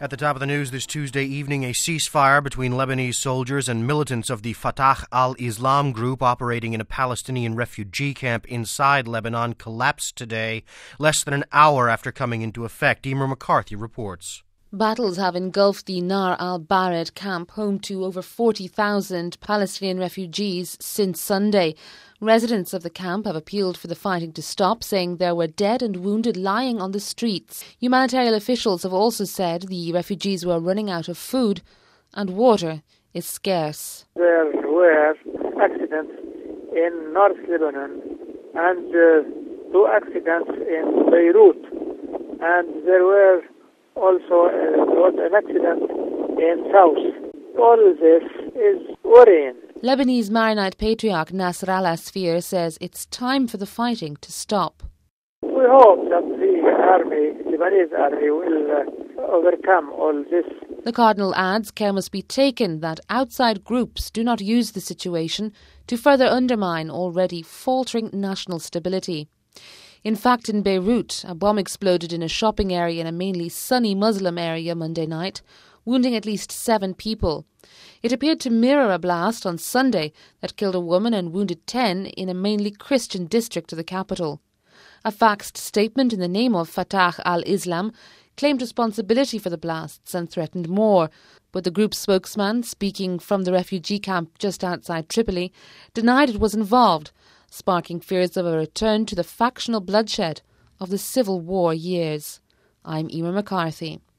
At the top of the news this Tuesday evening, a ceasefire between Lebanese soldiers and militants of the Fatah al-Islam group operating in a Palestinian refugee camp inside Lebanon collapsed today, less than an hour after coming into effect. Emer McCarthy reports. Battles have engulfed the Nar al-Bared camp, home to over 40,000 Palestinian refugees, since Sunday. Residents of the camp have appealed for the fighting to stop, saying there were dead and wounded lying on the streets. Humanitarian officials have also said the refugees were running out of food and water is scarce. There were accidents in North Lebanon and 2 accidents in Beirut, and there were also was an accident in South. All this is worrying. Lebanese Maronite Patriarch Nasrallah Sfeir says it's time for the fighting to stop. We hope that the Lebanese army will overcome all this. The Cardinal adds care must be taken that outside groups do not use the situation to further undermine already faltering national stability. In fact, in Beirut, a bomb exploded in a shopping area in a mainly Sunni Muslim area Monday night, wounding at least 7 people. It appeared to mirror a blast on Sunday that killed a woman and wounded 10 in a mainly Christian district of the capital. A faxed statement in the name of Fatah al-Islam claimed responsibility for the blasts and threatened more, but the group's spokesman, speaking from the refugee camp just outside Tripoli, denied it was involved, sparking fears of a return to the factional bloodshed of the Civil War years. I'm Emer McCarthy.